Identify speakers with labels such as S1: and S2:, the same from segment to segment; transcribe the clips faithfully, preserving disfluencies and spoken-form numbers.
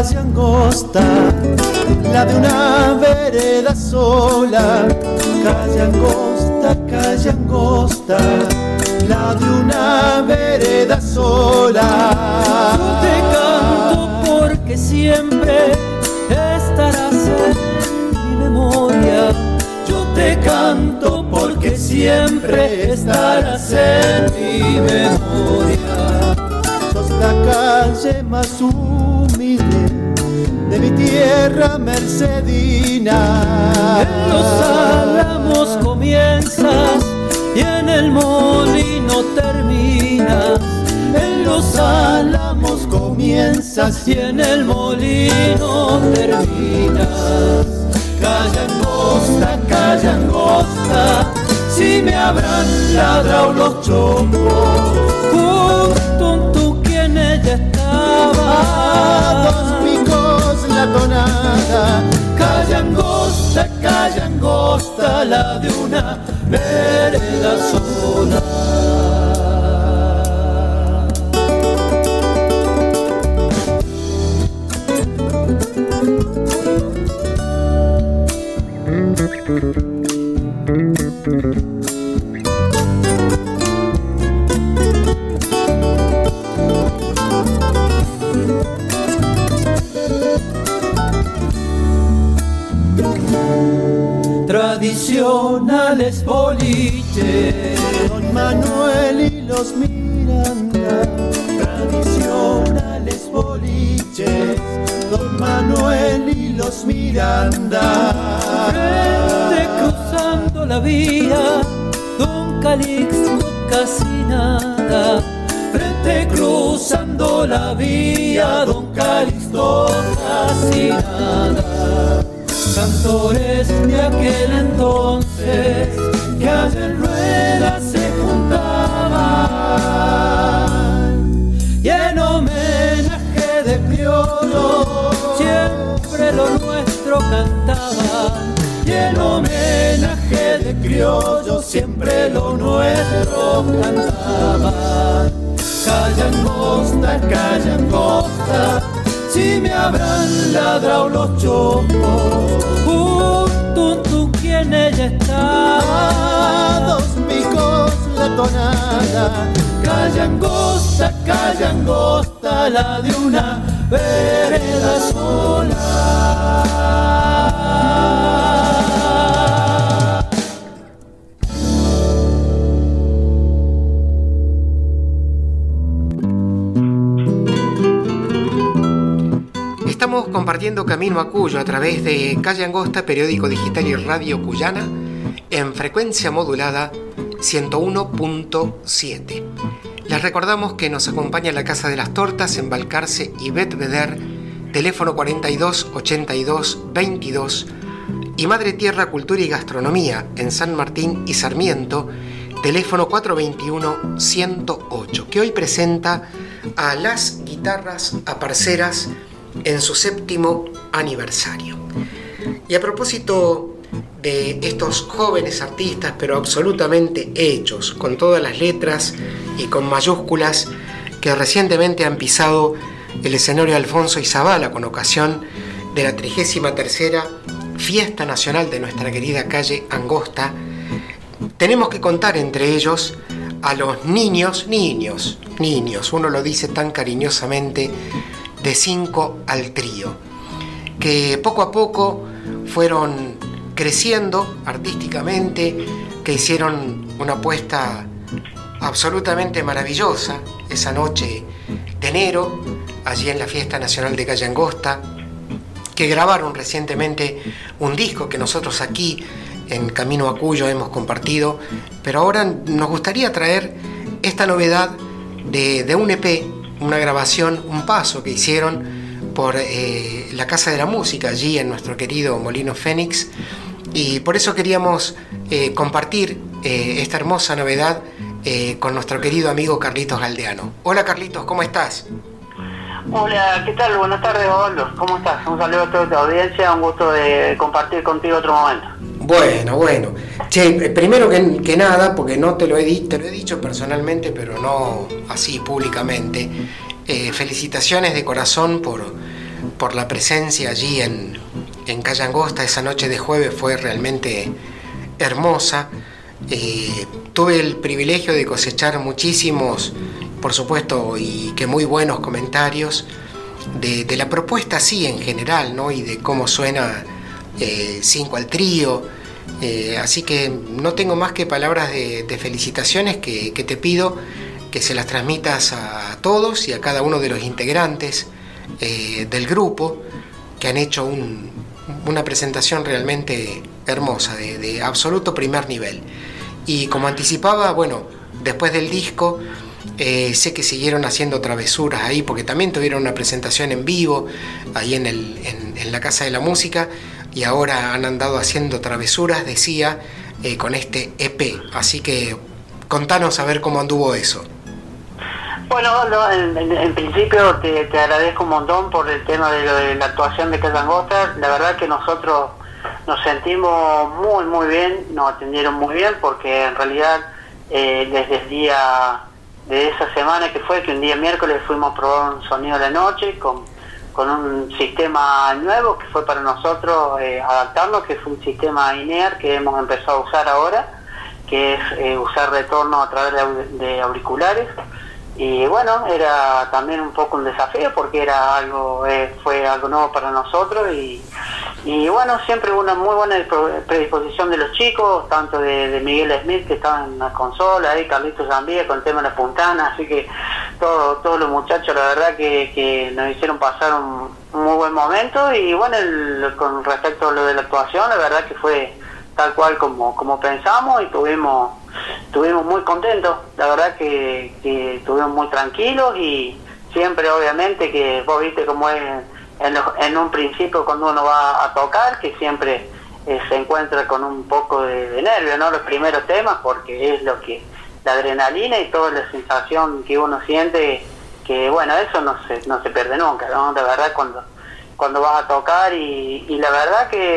S1: calle angosta, la de una vereda sola. Calle angosta, calle angosta, la de una vereda sola.
S2: Yo te canto porque siempre estarás en mi memoria. Yo te canto porque siempre estarás en mi memoria.
S1: Sos la calle más humilde de mi tierra mercedina.
S2: En los álamos comienzas y en el molino terminas. En los álamos comienzas y en el molino terminas. Calle angosta, calle angosta, si me habrán ladrado los chongos. Junto a tú quien ella estaba,
S1: a dos picos la tonada.
S2: calle angosta, calle angosta, la de una vereda sola. Tradicionales boliches,
S1: Don Manuel y los Miranda. Tradicionales boliches, Don Manuel y los Miranda.
S2: frente cruzando la vía, Don Calixto casi nada. Frente cruzando la vía, Don Calixto casi nada. Cantores de aquel entonces que allá en ruedas se juntaban y en homenaje de criollo siempre lo nuestro cantaban. Y en homenaje de criollo siempre lo nuestro cantaban. Calle angosta, calle angosta, si me habrán ladrado los chocos. Junto a tú quien ella está,
S1: A dos picos la tonada.
S2: calle angosta, calle angosta, la de una vereda sola.
S3: Estamos compartiendo Camino a Cuyo a través de Calle Angosta, periódico digital y radio cuyana, en frecuencia modulada ciento uno punto siete. Les recordamos que nos acompaña la Casa de las Tortas en Balcarce y Betvedder, teléfono cuarenta y dos ochenta y dos veintidós, y Madre Tierra Cultura y Gastronomía en San Martín y Sarmiento, teléfono cuatrocientos veintiuno ciento ocho, que hoy presenta a las guitarras aparceras en su séptimo aniversario. Y a propósito de estos jóvenes artistas, pero absolutamente hechos, con todas las letras y con mayúsculas, que recientemente han pisado el escenario Alfonso y Zabala con ocasión de la trigésima tercera Fiesta Nacional de nuestra querida calle Angosta, tenemos que contar entre ellos a los niños, niños, niños, uno lo dice tan cariñosamente, de cinco al trío, que poco a poco fueron creciendo artísticamente, que hicieron una apuesta absolutamente maravillosa esa noche de enero, allí en la Fiesta Nacional de Calle Angosta, que grabaron recientemente un disco que nosotros aquí en Camino a Cuyo hemos compartido, pero ahora nos gustaría traer esta novedad de, de un E P, una grabación, un paso que hicieron por eh, la Casa de la Música, allí en nuestro querido Molino Fénix, y por eso queríamos eh, compartir eh, esta hermosa novedad eh, con nuestro querido amigo Carlitos Galdeano. Hola Carlitos, ¿cómo estás?
S4: Hola, ¿qué tal? Buenas tardes, Osvaldo. ¿Cómo estás? Un saludo a toda tu audiencia, un gusto de compartir contigo otro momento.
S3: Bueno, bueno. Che, primero que, que nada, porque no te lo he dicho, te lo he dicho personalmente, pero no así públicamente, eh, felicitaciones de corazón por, por la presencia allí en, en Calle Angosta. Esa noche de jueves fue realmente hermosa. Eh, tuve el privilegio de cosechar muchísimos, por supuesto, y que muy buenos comentarios de, de la propuesta así en general, ¿no? Y de cómo suena eh, Cinco al Trío. Eh, así que no tengo más que palabras de, de felicitaciones que, que te pido que se las transmitas a todos y a cada uno de los integrantes eh, del grupo, que han hecho un, una presentación realmente hermosa, de, de absoluto primer nivel. Y como anticipaba, bueno, después del disco, eh, sé que siguieron haciendo travesuras ahí, porque también tuvieron una presentación en vivo, ahí en, el, en, en la Casa de la Música, y ahora han andado haciendo travesuras, decía, eh, con este E P. Así que contanos a ver cómo anduvo eso.
S4: Bueno, no, en, en, en principio te, te agradezco un montón por el tema de, lo de la actuación de Calle Angosta. La verdad que nosotros nos sentimos muy muy bien, nos atendieron muy bien, porque en realidad eh, desde el día de esa semana que fue, que un día miércoles fuimos a probar un sonido de la noche con, con un sistema nuevo que fue para nosotros eh, adaptarnos, que fue un sistema INEAR que hemos empezado a usar ahora, que es eh, usar retorno a través de, de auriculares. Y bueno, era también un poco un desafío porque era algo eh, fue algo nuevo para nosotros y, y bueno, siempre una muy buena predisposición de los chicos, tanto de, de Miguel Smith, que estaba en la consola, ahí Carlitos Zambía con el tema de la puntana, así que todo, todos los muchachos la verdad que, que nos hicieron pasar un, un muy buen momento. Y bueno, el, con respecto a lo de la actuación, la verdad que fue tal cual como, como pensamos y tuvimos estuvimos muy contentos, la verdad que, que estuvimos muy tranquilos y siempre obviamente que vos viste cómo es en, los, en un principio cuando uno va a tocar, que siempre eh, se encuentra con un poco de, de nervio, ¿no? Los primeros temas, porque es lo que, la adrenalina y toda la sensación que uno siente, que bueno, eso no se, no se pierde nunca, ¿no? La verdad cuando, cuando vas a tocar y, y la verdad que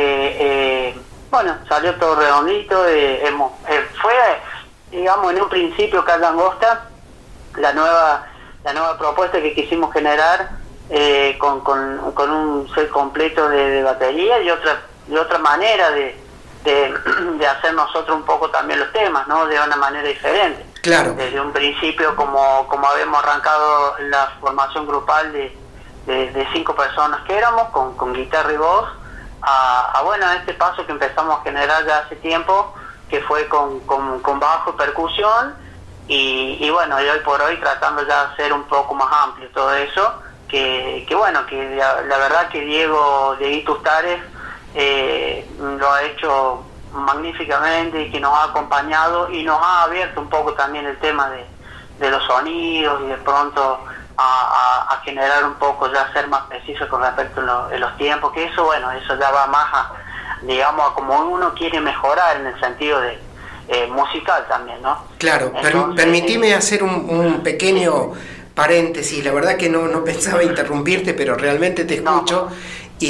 S4: eh, bueno, salió todo redondito, eh, hemos, eh, fue, digamos, en un principio Calle Angosta, la nueva, la nueva propuesta que quisimos generar eh, con, con, con un set completo de, de batería y otra, y otra manera de, de, de hacer nosotros un poco también los temas, ¿no? De una manera diferente.
S3: Claro.
S4: Desde un principio, como, como habíamos arrancado la formación grupal de, de, de cinco personas que éramos, con, con guitarra y voz, A, a bueno, a este paso que empezamos a generar ya hace tiempo, que fue con, con, con bajo y percusión, y, y bueno, y hoy por hoy tratando ya de hacer un poco más amplio todo eso, que, que bueno, que la, la verdad que Diego, Dieguito Ustares, eh, lo ha hecho magníficamente y que nos ha acompañado y nos ha abierto un poco también el tema de, de los sonidos y de pronto A, a, a generar un poco, ya ser más preciso con respecto a lo, los tiempos, que eso, bueno, eso ya va más a, digamos, a como uno quiere mejorar en el sentido de eh, musical también, ¿no?
S3: Claro, per, permitime hacer un, un pequeño paréntesis, la verdad que no, no pensaba interrumpirte, pero realmente te escucho, no.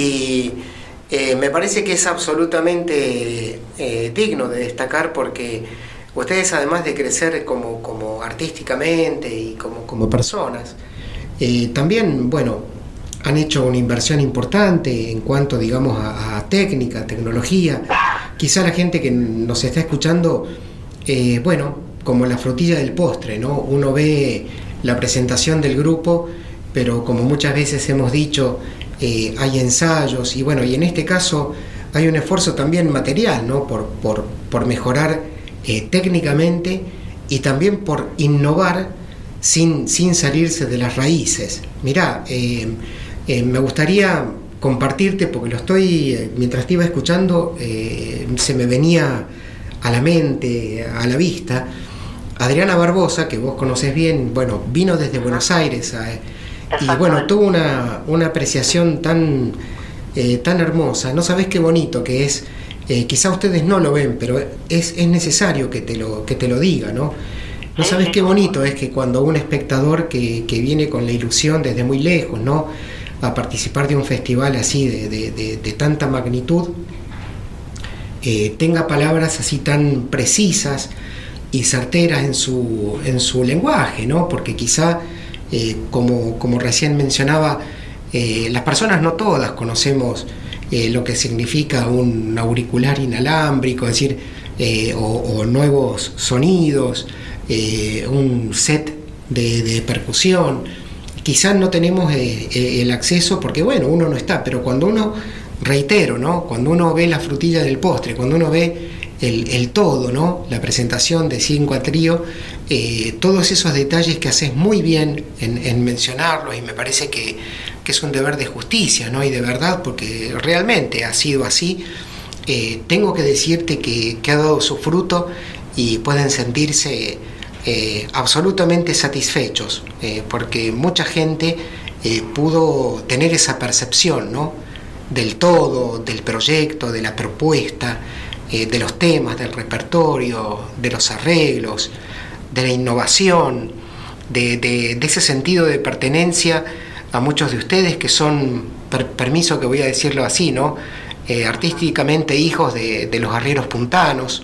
S3: Y eh, me parece que es absolutamente eh, digno de destacar, porque ustedes, además de crecer como, como artísticamente y como, como personas, Eh, también, bueno, han hecho una inversión importante en cuanto, digamos, a, a técnica, tecnología. Quizá la gente que nos está escuchando, eh, bueno, como la frutilla del postre, ¿no? Uno ve la presentación del grupo, pero como muchas veces hemos dicho, eh, hay ensayos y bueno, y en este caso hay un esfuerzo también material, ¿no? Por, por, por mejorar eh, técnicamente y también por innovar Sin, sin salirse de las raíces. Mirá, eh, eh, me gustaría compartirte, porque lo estoy, eh, mientras te iba escuchando, eh, se me venía a la mente, a la vista, Adriana Barbosa, que vos conocés bien, bueno, vino desde Buenos Aires, eh, y bueno, tuvo una, una apreciación tan, eh, tan hermosa. No sabés qué bonito que es, eh, quizá ustedes no lo ven, pero es, es necesario que te lo, que te lo diga, ¿no? No sabes qué bonito es que cuando un espectador que, que viene con la ilusión desde muy lejos, ¿no?, a participar de un festival así de, de, de, de tanta magnitud, eh, tenga palabras así tan precisas y certeras en su, en su lenguaje, ¿no? Porque quizá, eh, como, como recién mencionaba Eh, las personas no todas conocemos eh, lo que significa un auricular inalámbrico, es decir, eh, o, o nuevos sonidos, eh, un set de, de percusión. Quizás no tenemos eh, eh, el acceso porque, bueno, uno no está, pero cuando uno, reitero, ¿no? Cuando uno ve la frutilla del postre, cuando uno ve el, el todo, ¿no? La presentación de Cinco a Trío, eh, todos esos detalles que haces muy bien en, en mencionarlos, y me parece que, que es un deber de justicia, ¿no? Y de verdad, porque realmente ha sido así. Eh, tengo que decirte que, que ha dado su fruto y pueden sentirse eh, absolutamente satisfechos, eh, porque mucha gente eh, pudo tener esa percepción, ¿no? Del todo, del proyecto, de la propuesta, eh, de los temas, del repertorio, de los arreglos, de la innovación, de, de, de ese sentido de pertenencia a muchos de ustedes que son, per, permiso que voy a decirlo así, ¿no? Eh, artísticamente hijos de, de los arrieros puntanos.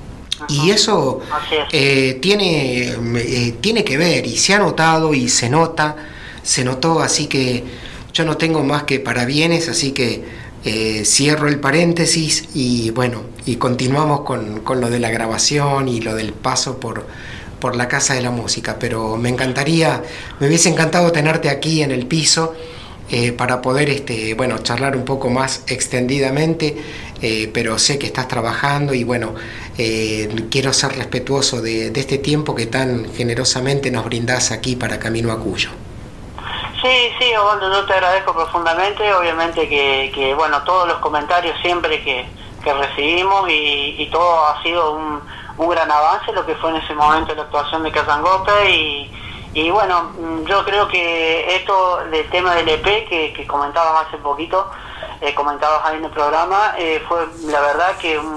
S3: Y eso eh, tiene, eh, tiene que ver, y se ha notado y se nota, se notó, así que yo no tengo más que parabienes, así que eh, cierro el paréntesis y bueno, y continuamos con, con lo de la grabación y lo del paso por, por la Casa de la Música, pero me encantaría, me hubiese encantado tenerte aquí en el piso eh, para poder este, bueno, charlar un poco más extendidamente, eh, pero sé que estás trabajando y bueno, eh, quiero ser respetuoso de, de este tiempo que tan generosamente nos brindás aquí para Camino a Cuyo.
S4: Sí, sí, Osvaldo, yo te agradezco profundamente, obviamente que, que bueno, todos los comentarios siempre que, que recibimos y, y todo ha sido un, un gran avance, lo que fue en ese momento la actuación de Calle Angosta y, y bueno, yo creo que esto del tema del E P que, que comentabas hace poquito, eh, comentabas ahí en el programa, eh, fue la verdad que un,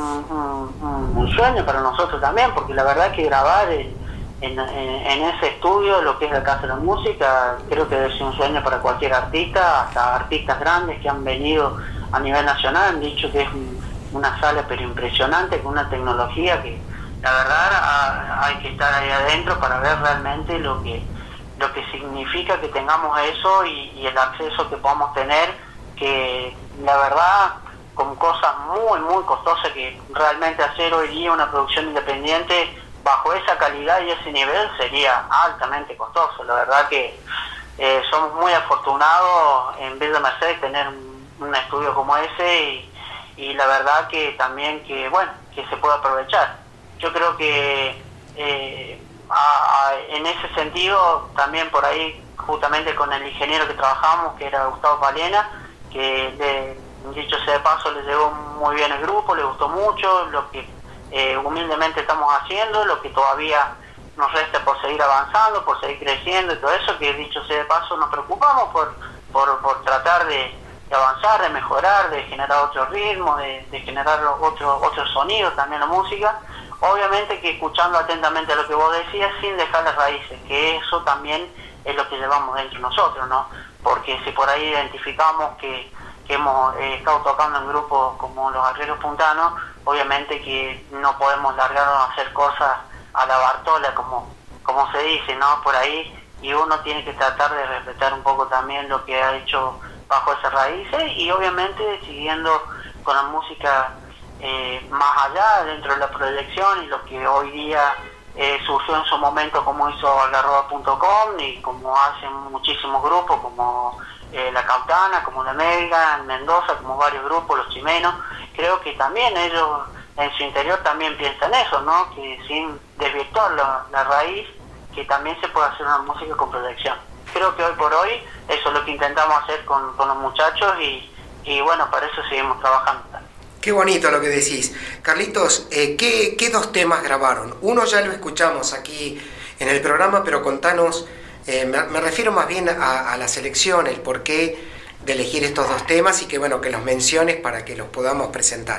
S4: un, un sueño para nosotros también, porque la verdad que grabar en, en, en ese estudio, lo que es la Casa de la Música, creo que es un sueño para cualquier artista, hasta artistas grandes que han venido a nivel nacional, han dicho que es un, una sala pero impresionante, con una tecnología que la verdad a, hay que estar ahí adentro para ver realmente lo que lo que significa que tengamos eso y, y el acceso que podamos tener, que la verdad con cosas muy muy costosas que realmente hacer hoy día una producción independiente bajo esa calidad y ese nivel sería altamente costoso. La verdad que eh, somos muy afortunados en Villa Mercedes tener un, un estudio como ese y, y la verdad que también que bueno que se puede aprovechar. Yo creo que eh, a, a, en ese sentido también por ahí justamente con el ingeniero que trabajamos, que era Gustavo Palena, que le, dicho sea de paso le llegó muy bien el grupo, le gustó mucho lo que eh, humildemente estamos haciendo, lo que todavía nos resta por seguir avanzando, por seguir creciendo y todo eso, que dicho sea de paso nos preocupamos por, por, por tratar de, de avanzar, de mejorar, de generar otro ritmo, de, de generar otro, otro sonido también la música. Obviamente que escuchando atentamente lo que vos decías sin dejar las raíces, que eso también es lo que llevamos dentro nosotros, ¿no? Porque si por ahí identificamos que, que hemos eh, estado tocando en grupos como los Arrieros Puntanos, obviamente que no podemos largarnos a hacer cosas a la Bartola, como, como se dice, ¿no? Por ahí, y uno tiene que tratar de respetar un poco también lo que ha hecho bajo esas raíces y obviamente siguiendo con la música eh, más allá dentro de la proyección y lo que hoy día eh, surgió en su momento como hizo algarroba punto com y como hacen muchísimos grupos como eh, La Cautana, como La Médica, en Mendoza, como varios grupos, Los Chimenos. Creo que también ellos en su interior también piensan eso, ¿no? Que sin desvirtuar la, la raíz, que también se puede hacer una música con proyección. Creo que hoy por hoy eso es lo que intentamos hacer con, con los muchachos y, y bueno, para eso seguimos trabajando.
S3: Qué bonito lo que decís. Carlitos, eh, ¿qué, ¿qué dos temas grabaron? Uno ya lo escuchamos aquí en el programa, pero contanos, eh, me, me refiero más bien a, a la selección, el porqué de elegir estos dos temas y que bueno, que los menciones para que los podamos presentar.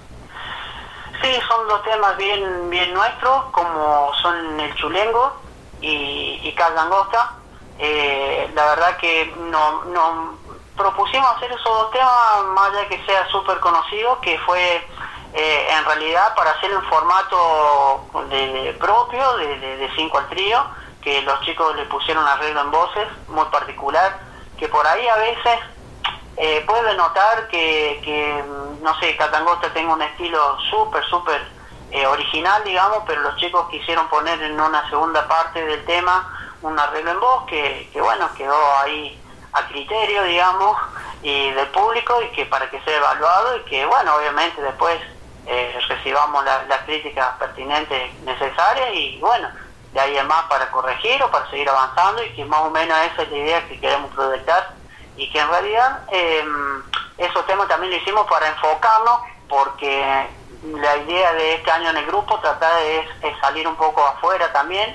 S4: Sí, son dos temas bien, bien nuestros, como son El Chulengo y, y Calle Angosta. Eh, la verdad que no, no propusimos hacer esos dos temas, más allá de que sea súper conocido, que fue eh, en realidad para hacer un formato de, propio de, de, de cinco al trío, que los chicos le pusieron arreglo en voces, muy particular, que por ahí a veces eh, puede notar que, que, no sé, Catangosta tenga un estilo súper, súper eh, original, digamos, pero los chicos quisieron poner en una segunda parte del tema un arreglo en voz que, que bueno, quedó ahí a criterio, digamos, y del público, y que para que sea evaluado, y que bueno, obviamente después eh, recibamos la, las críticas pertinentes necesarias, y bueno, de ahí en más para corregir o para seguir avanzando, y que más o menos esa es la idea que queremos proyectar, y que en realidad eh, esos temas también lo hicimos para enfocarnos, porque la idea de este año en el grupo tratar de es, es salir un poco afuera también,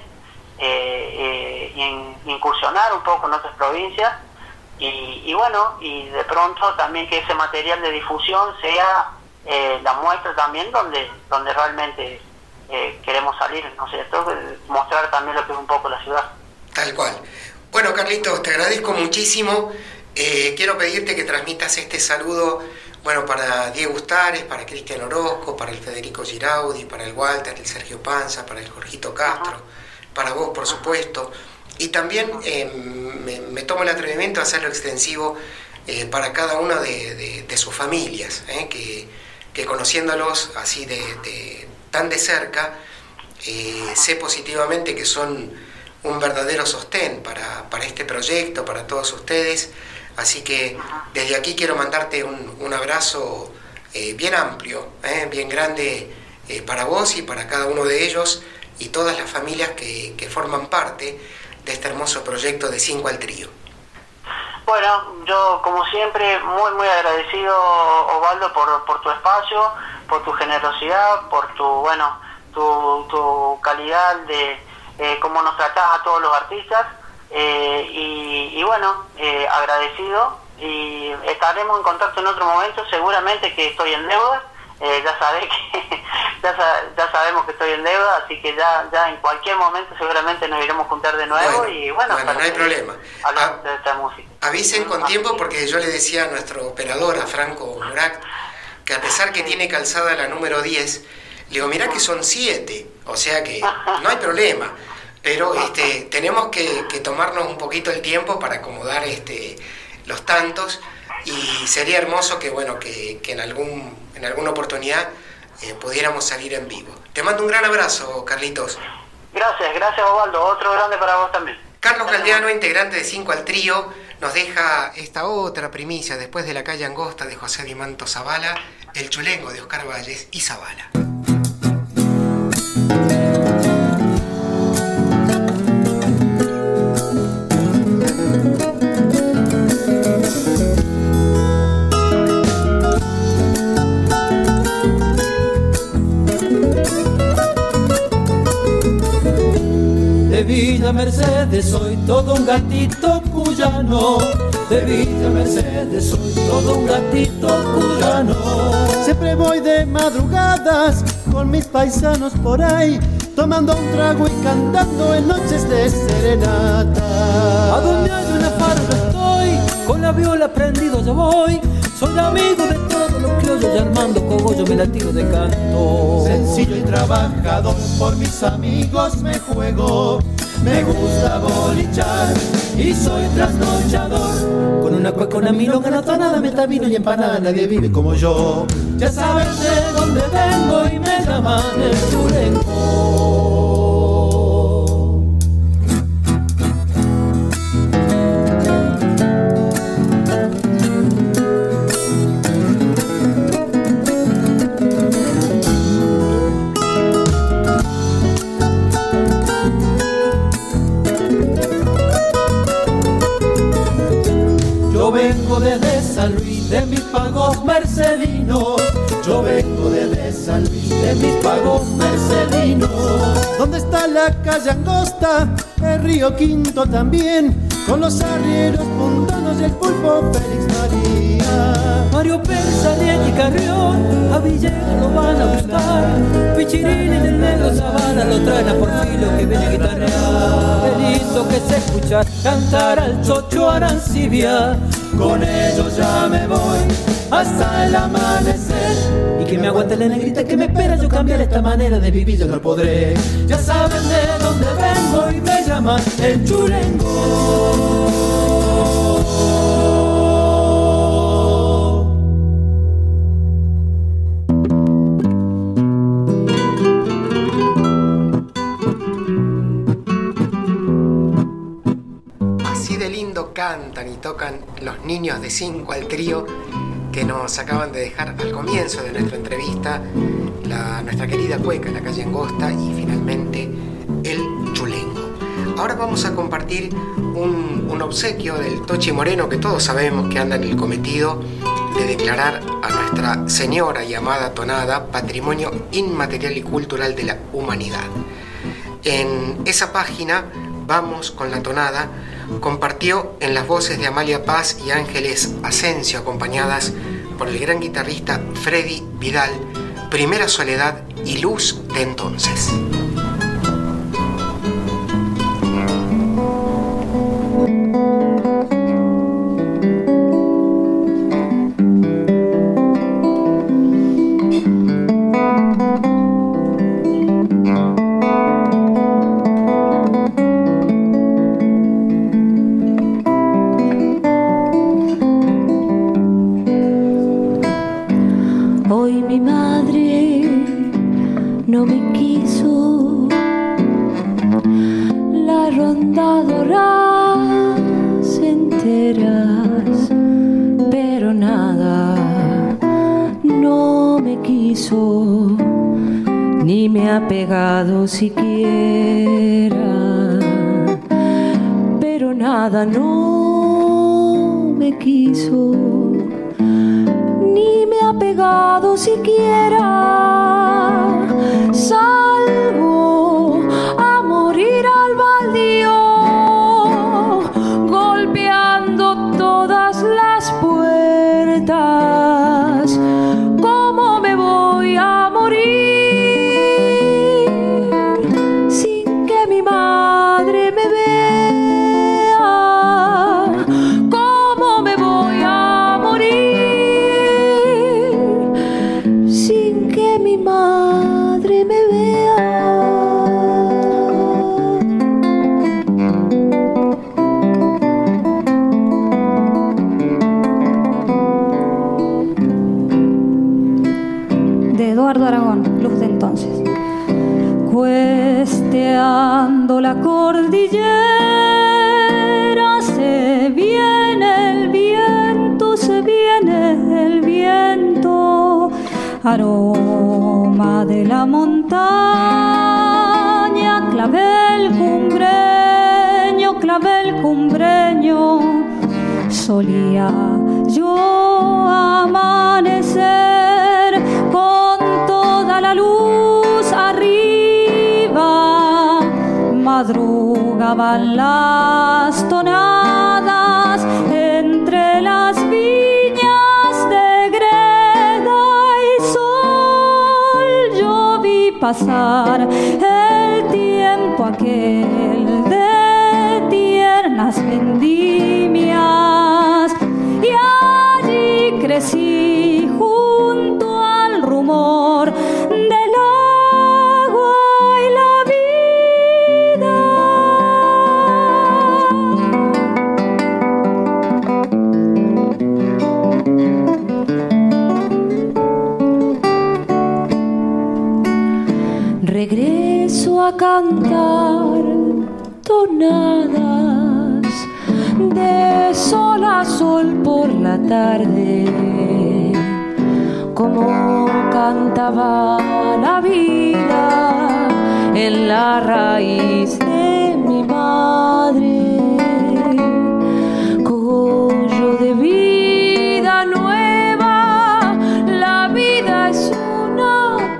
S4: eh, eh, y incursionar un poco en otras provincias, y, y bueno, y de pronto también que ese material de difusión sea eh, la muestra también donde donde realmente eh, queremos salir, ¿no es cierto? Mostrar también lo que es un poco la ciudad.
S3: Tal cual. Bueno, Carlitos, te agradezco muchísimo. Eh, quiero pedirte que transmitas este saludo, bueno, para Diego Ustares, para Cristian Orozco, para el Federico Giraudi, para el Walter, el Sergio Panza, para el Jorgito Castro, uh-huh. para vos, por supuesto. Y también eh, me, me tomo el atrevimiento de hacerlo extensivo eh, para cada una de, de, de sus familias, eh, que, que conociéndolos así de, de, tan de cerca, eh, sé positivamente que son un verdadero sostén para, para este proyecto, para todos ustedes. Así que desde aquí quiero mandarte un, un abrazo eh, bien amplio, eh, bien grande eh, para vos y para cada uno de ellos y todas las familias que, que forman parte de este hermoso proyecto de Cinco al Trío.
S4: Bueno, yo como siempre muy muy agradecido, Osvaldo, por, por tu espacio, por tu generosidad, por tu bueno tu, tu calidad de eh, cómo nos tratás a todos los artistas, eh, y, y bueno, eh, agradecido, y estaremos en contacto en otro momento. Seguramente que estoy en deuda, eh, ya sabés que ya, ya sabemos que estoy en deuda, así que ya ya en cualquier momento seguramente nos iremos a juntar de nuevo. Bueno, y bueno,
S3: bueno no hay problema.
S4: Hablar de esta música.
S3: Avisen con tiempo, porque yo le decía a nuestro operador, a Franco Murat, que a pesar que tiene calzada la número diez, le digo, mirá que son siete, o sea que no hay problema, pero este tenemos que, que tomarnos un poquito el tiempo para acomodar este los tantos, y sería hermoso que bueno que, que en algún en alguna oportunidad eh, pudiéramos salir en vivo. Te mando un gran abrazo, Carlitos.
S4: Gracias, gracias, Osvaldo, otro grande para vos también.
S3: Carlos Galdeano, integrante de Cinco al Trío, nos deja esta otra primicia después de La Calle Angosta de José Dimanto Zavala, El Chulengo de Oscar Valles y Zavala.
S2: De Villa Mercedes soy todo un gatito cuyano. De Villa Mercedes soy todo un gatito cuyano.
S1: Siempre voy de madrugadas con mis paisanos por ahí, tomando un trago y cantando en noches de serenata.
S2: A donde hay una farra estoy, con la viola prendido yo voy. Soy amigo de todos los criollos y armando cogollo me la tiro de canto.
S1: Sencillo y trabajador, por mis amigos me juego. Me gusta bolichar y soy trasnochador. Con una cueca, una milonga, una tonada, metamino y empanada, nadie vive como yo. Ya saben de dónde vengo y me llaman el Chulengo. Yo vengo desde San Luis de mis pagos mercedinos. Yo vengo desde San Luis de mis pagos mercedinos. ¿Dónde está la calle Angosta? El río Quinto también, con los arrieros puntanos y el pulpo Félix María.
S2: Mario Pérez, Ariel y Carrión, a Villegas lo van a buscar. Pichirín y el negro Zavala lo traen a Porfilio que viene a guitarrear. El lindo que se escucha cantar al chocho Arancibia.
S1: Con ellos ya me voy hasta el amanecer.
S2: Y que me aguante la negrita que me espera, yo cambiar esta manera de vivir yo no podré.
S1: Ya saben de dónde vengo y me llaman el Chulengo.
S3: cantan y tocan los niños de cinco al trío que nos acaban de dejar al comienzo de nuestra entrevista, la, nuestra querida cueca, la calle Angosta, y finalmente el chulengo. Ahora vamos a compartir un, un obsequio del Tochi Moreno, que todos sabemos que anda en el cometido de declarar a Nuestra Señora y amada tonada Patrimonio Inmaterial y Cultural de la Humanidad. En esa página, Vamos con la Tonada, compartió en las voces de Amalia Paz y Ángeles Asensio, acompañadas por el gran guitarrista Freddy Vidal, Primera Soledad y Luz de Entonces.
S5: Pegado siquiera, pero nada no me quiso, ni me ha pegado siquiera, salvo a morir al baldío, golpeando todas las puertas. ¿Cómo me voy a morir? Cuesteando la cordillera, se viene el viento, se viene el viento, aroma de la montaña, clavel cumbreño, clavel cumbreño, solía yo amanecer con toda la luz arriba, madrugaban las tonadas entre las viñas de greda y sol. Yo vi pasar el tiempo aquel de tiernas vendimias y allí crecí junto al rumor del agua y la regreso a cantar tonadas de sol a sol por la tarde, como cantaba la vida en la raíz de mi madre. Collo de vida nueva, la vida es una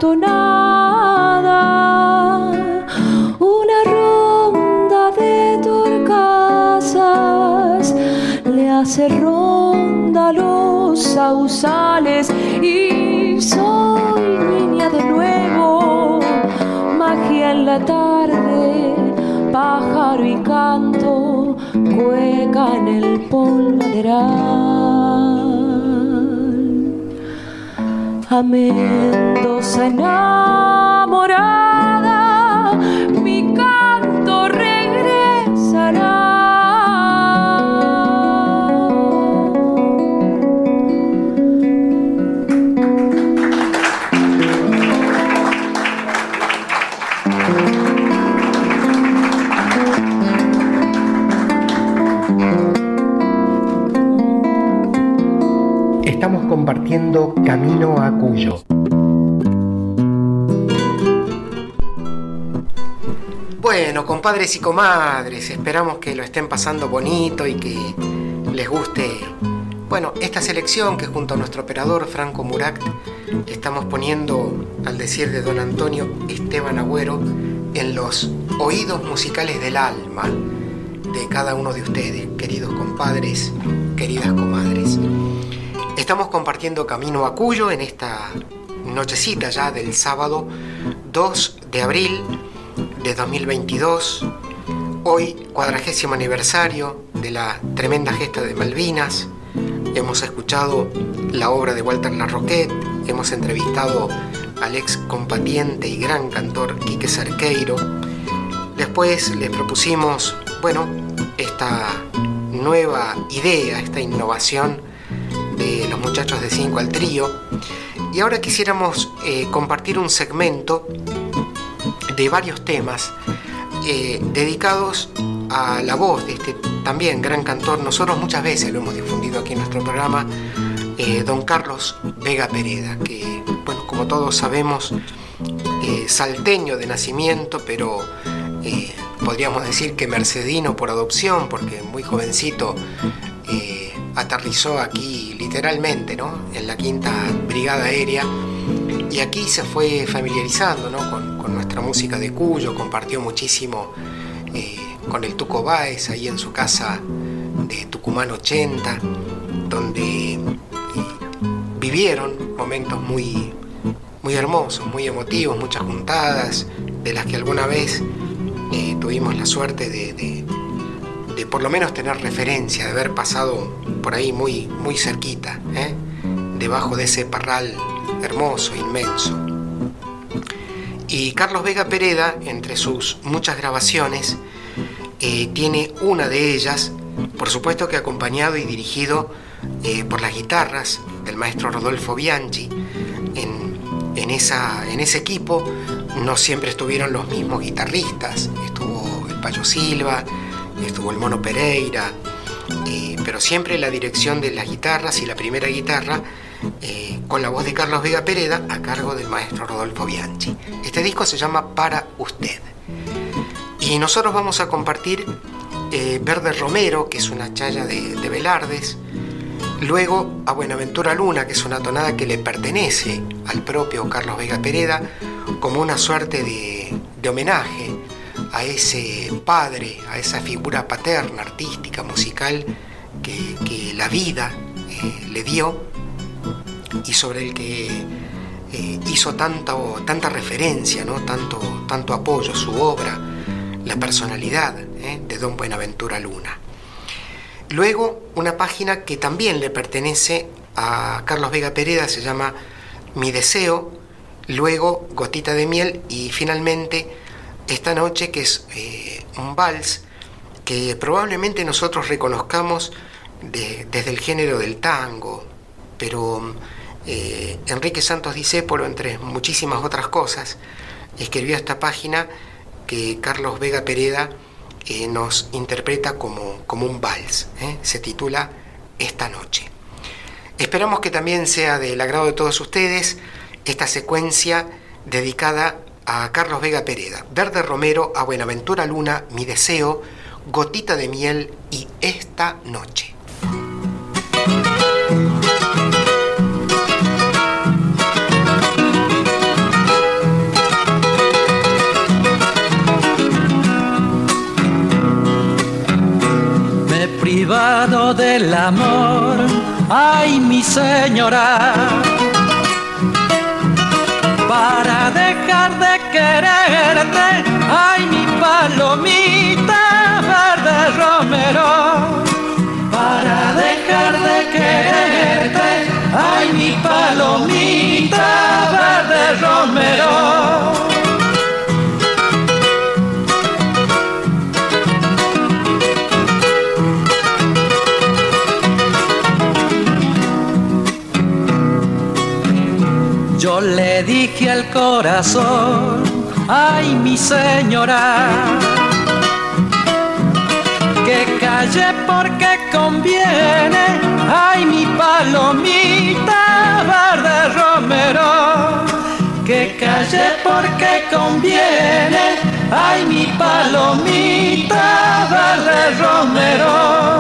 S5: tonada, una ronda de torcasas le hace ronda los sausales y soy niña de nuevo, magia en la tarde, pájaro y canto, cueca en el polvaderal. A Mendoza enamorada, mi canto regresará.
S3: compartiendo Camino a Cuyo. Bueno, compadres y comadres, esperamos que lo estén pasando bonito y que les guste, bueno, esta selección que junto a nuestro operador Franco Murat estamos poniendo, al decir de don Antonio Esteban Agüero, en los oídos musicales del alma de cada uno de ustedes, queridos compadres, queridas comadres. Estamos compartiendo Camino a Cuyo en esta nochecita ya del sábado dos de abril de dos mil veintidós, hoy cuadragésimo aniversario de la tremenda gesta de Malvinas. Hemos escuchado la obra de Walter Larroquette, hemos entrevistado al ex combatiente y gran cantor Quique Cerqueiro. Después les propusimos, bueno, esta nueva idea, esta innovación de los muchachos de Cinco al Trío. Y ahora quisiéramos eh, compartir un segmento de varios temas eh, dedicados a la voz de este también gran cantor. Nosotros muchas veces lo hemos difundido aquí en nuestro programa, eh, don Carlos Vega Pereda, que, bueno, como todos sabemos, eh, salteño de nacimiento, pero eh, podríamos decir que mercedino por adopción, porque muy jovencito eh, aterrizó aquí literalmente, ¿no?, en la quinta Brigada Aérea, y aquí se fue familiarizando, ¿no?, con, con nuestra música de Cuyo. Compartió muchísimo eh, con el Tuco Báez ahí en su casa de Tucumán ochenta, donde eh, vivieron momentos muy, muy hermosos, muy emotivos, muchas juntadas, de las que alguna vez eh, tuvimos la suerte de, de, de por lo menos tener referencia, de haber pasado por ahí muy, muy cerquita, ¿eh? debajo de ese parral hermoso, inmenso. Y Carlos Vega Pereda, entre sus muchas grabaciones, eh, tiene una de ellas, por supuesto que acompañado y dirigido eh, por las guitarras del maestro Rodolfo Bianchi. En, en, esa, en ese equipo no siempre estuvieron los mismos guitarristas, estuvo el Payo Silva, estuvo el Mono Pereira, eh, pero siempre la dirección de las guitarras y la primera guitarra eh, con la voz de Carlos Vega Pereda a cargo del maestro Rodolfo Bianchi. Este disco se llama Para Usted. Y nosotros vamos a compartir eh, Verde Romero, que es una chaya de, de Velardes. Luego a Buenaventura Luna, que es una tonada que le pertenece al propio Carlos Vega Pereda, como una suerte de, de homenaje a ese padre, a esa figura paterna, artística, musical, que, que la vida eh, le dio y sobre el que eh, hizo tanto, tanta referencia, ¿no? tanto, tanto apoyo, su obra, la personalidad eh, de don Buenaventura Luna. Luego, una página que también le pertenece a Carlos Vega Pereda, se llama Mi Deseo, luego Gotita de Miel y finalmente Esta Noche, que es eh, un vals que probablemente nosotros reconozcamos de, desde el género del tango, pero eh, Enrique Santos Discépolo, entre muchísimas otras cosas, escribió esta página que Carlos Vega Pereda eh, nos interpreta como, como un vals, ¿eh? Se titula Esta Noche. Esperamos que también sea del agrado de todos ustedes esta secuencia dedicada a Carlos Vega Pereda. Verde Romero, a Buenaventura Luna, Mi Deseo, Gotita de Miel y Esta Noche.
S2: Me he privado del amor, ay mi señora, para dejar de quererte, ay mi palomita verde romero, para dejar de quererte, ay mi palomita verde romero. Yo le dije al corazón, ay mi señora, que calle porque conviene, ay mi palomita verde romero, que calle porque conviene, ay mi palomita verde romero.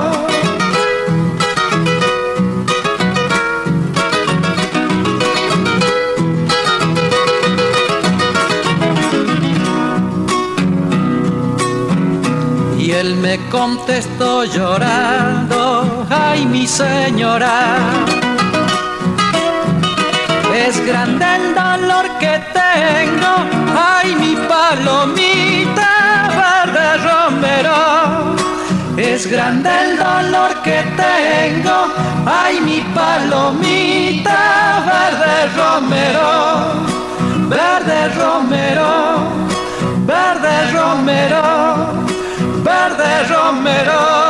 S2: Y él me contestó llorando, ay mi señora, es grande el dolor que tengo, ay mi palomita verde romero, es grande el dolor que tengo, ay mi palomita verde romero, verde romero, verde romero, verde romero.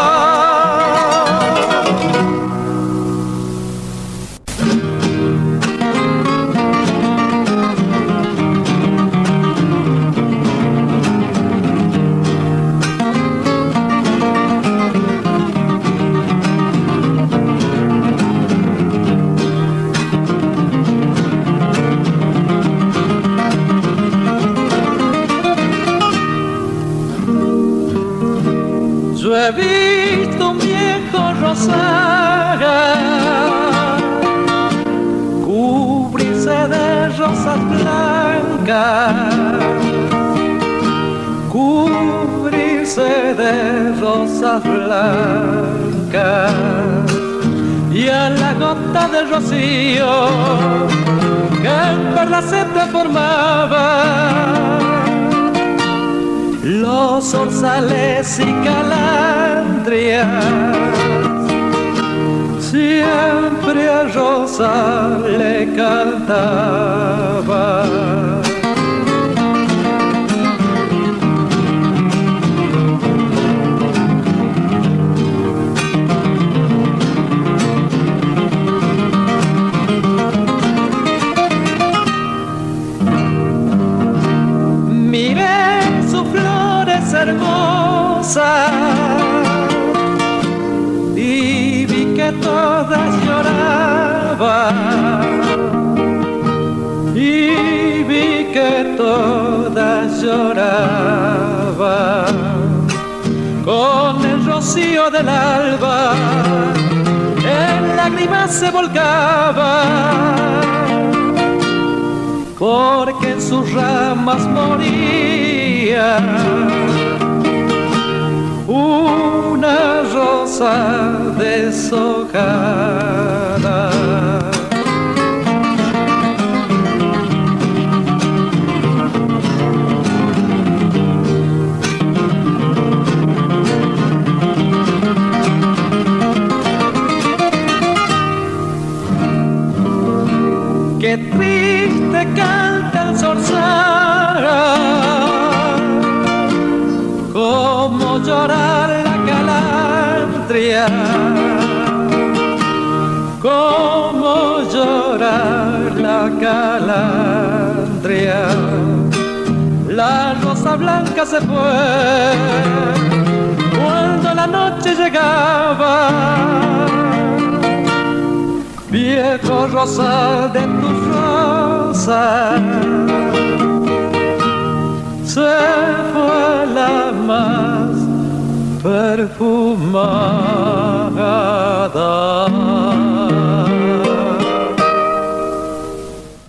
S2: Yo he visto un viejo rosal cubrirse de rosas blancas, cubrirse de rosas blancas, y a la gota de rocío que en perlas se transformaba, los zorzales y calandrias siempre a Rosa le cantaba. Hermosa, y vi que todas lloraban, y vi que todas lloraban, con el rocío del alba en lágrimas se volcaban, porque en sus ramas moría una rosa deshojada. Qué triste canta el zorzal, cómo llorar la calandria, cómo llorar la calandria. La rosa blanca se fue cuando la noche llegaba, viejo rosal de tus rosas, se fue la más perfumada.